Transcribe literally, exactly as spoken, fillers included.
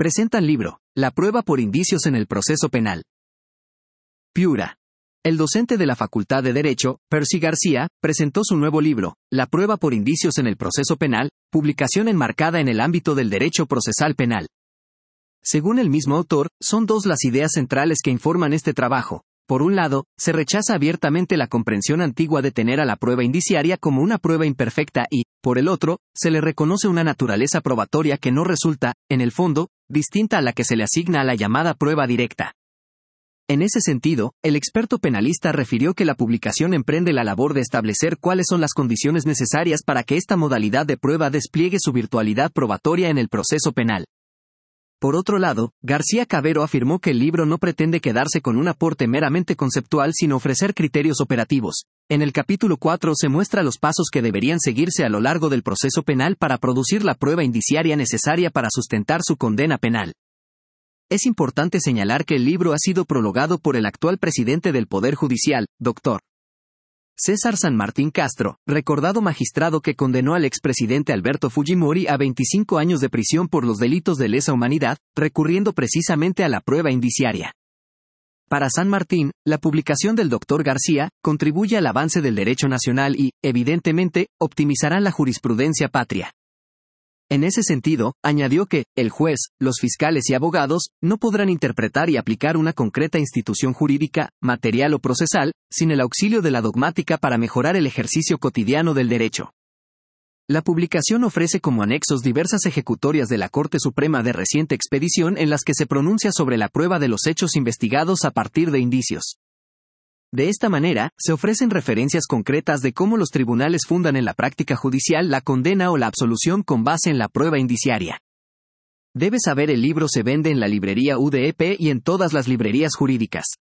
Presentan libro, La prueba por indicios en el proceso penal. Piura. El docente de la Facultad de Derecho, Percy García, presentó su nuevo libro, La prueba por indicios en el proceso penal, publicación enmarcada en el ámbito del derecho procesal penal. Según el mismo autor, son dos las ideas centrales que informan este trabajo. Por un lado, se rechaza abiertamente la comprensión antigua de tener a la prueba indiciaria como una prueba imperfecta y, por el otro, se le reconoce una naturaleza probatoria que no resulta, en el fondo, distinta a la que se le asigna a la llamada prueba directa. En ese sentido, el experto penalista refirió que la publicación emprende la labor de establecer cuáles son las condiciones necesarias para que esta modalidad de prueba despliegue su virtualidad probatoria en el proceso penal. Por otro lado, García Cabero afirmó que el libro no pretende quedarse con un aporte meramente conceptual sino ofrecer criterios operativos. En el capítulo cuatro se muestra los pasos que deberían seguirse a lo largo del proceso penal para producir la prueba indiciaria necesaria para sustentar su condena penal. Es importante señalar que el libro ha sido prologado por el actual presidente del Poder Judicial, doctor César San Martín Castro, recordado magistrado que condenó al expresidente Alberto Fujimori a veinticinco años de prisión por los delitos de lesa humanidad, recurriendo precisamente a la prueba indiciaria. Para San Martín, la publicación del doctor García contribuye al avance del derecho nacional y, evidentemente, optimizará la jurisprudencia patria. En ese sentido, añadió que, el juez, los fiscales y abogados, no podrán interpretar y aplicar una concreta institución jurídica, material o procesal, sin el auxilio de la dogmática para mejorar el ejercicio cotidiano del derecho. La publicación ofrece como anexos diversas ejecutorias de la Corte Suprema de reciente expedición en las que se pronuncia sobre la prueba de los hechos investigados a partir de indicios. De esta manera, se ofrecen referencias concretas de cómo los tribunales fundan en la práctica judicial la condena o la absolución con base en la prueba indiciaria. Debe saber el libro se vende en la librería U D E P y en todas las librerías jurídicas.